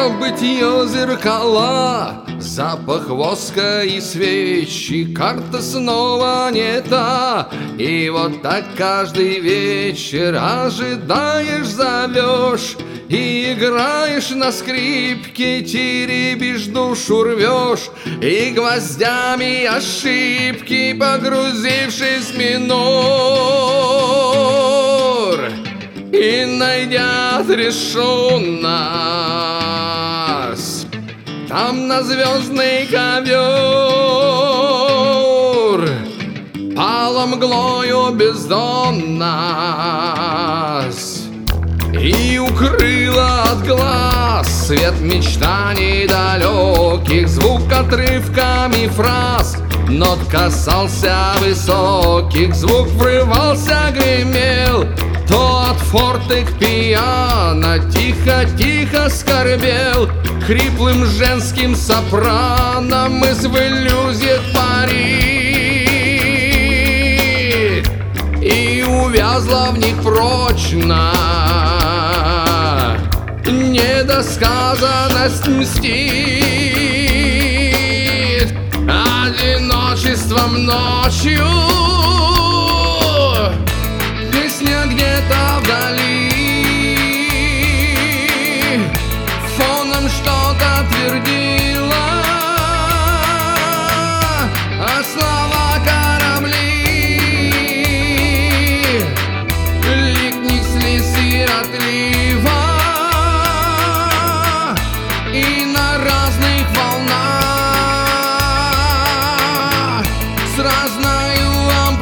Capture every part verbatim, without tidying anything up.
Бытие зеркала, запах воска и свечи, карта снова не та. И вот так каждый вечер ожидаешь, зовешь и играешь на скрипке, теребишь, душу рвешь, и гвоздями ошибки, погрузившись в минор, и найдя отрешенность там на звездный ковер, пала мглою бездонность и укрыла от глаз свет мечтаний далеких, звук отрывками фраз, нот касался высоких, звук врывался, гремел, то от форте к пиано тихо-тихо скорбел, хриплым женским сопрано мысль в иллюзиях парит и увязла в них прочно. Недосказанность мстит одиночеством ночью. Песня где-то вдали фоном что-то твердила, а слова корабли лик неслись и отлива, и на разных волнах с разною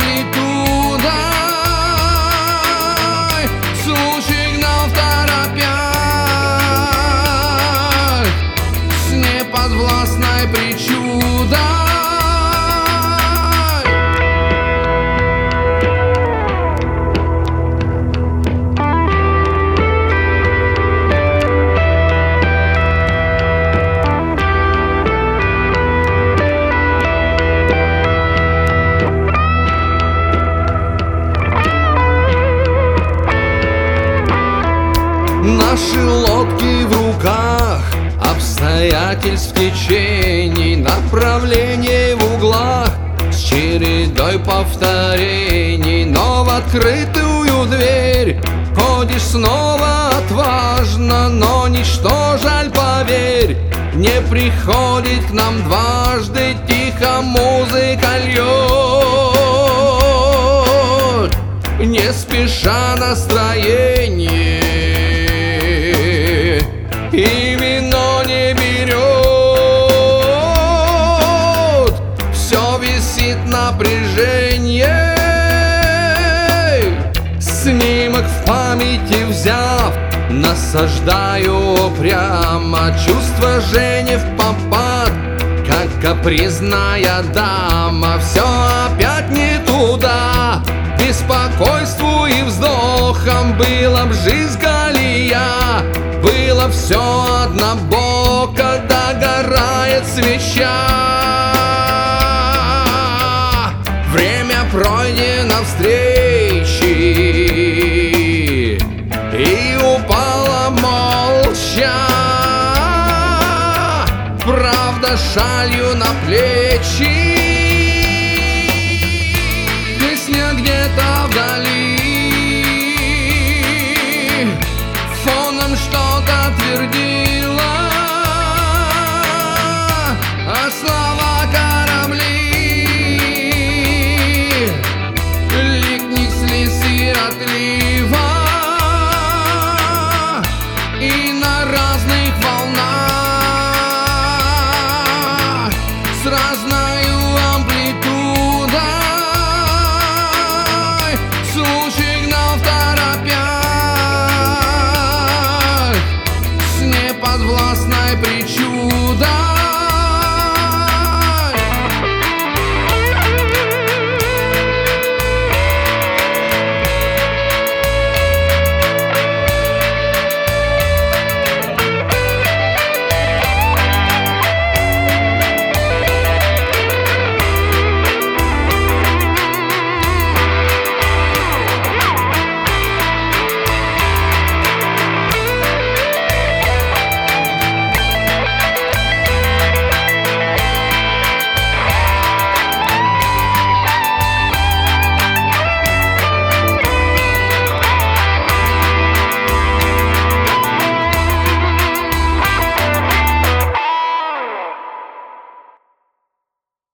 амплитудой случай гнал второпях с неподвластной причудой. Наши лодки в руках, обстоятельств течений, направлений в углах с чередой повторений, но в открытую дверь ходишь снова отважно, но ничто, жаль, поверь, не приходит к нам дважды, тихо музыка льет, не спеша настроение, и вино не берет, все висит напряжение. Снимок в памяти взяв, насаждаю прямо чувство Жени в попад, как капризная дама. Все опять не туда, беспокойству и вздохом была б жизнь колея, было все однобоко, догорает свеча. Время пройдено встречи, и упала молча правда шалью на плечи.